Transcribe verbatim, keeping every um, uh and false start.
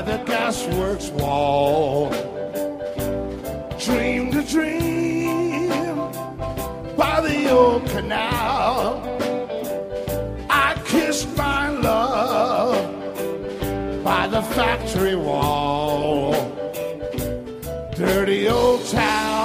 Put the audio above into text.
the gasworks wall. Dreamed a dream by the old canal. I kissed my love by the factory wall. Dirty old town.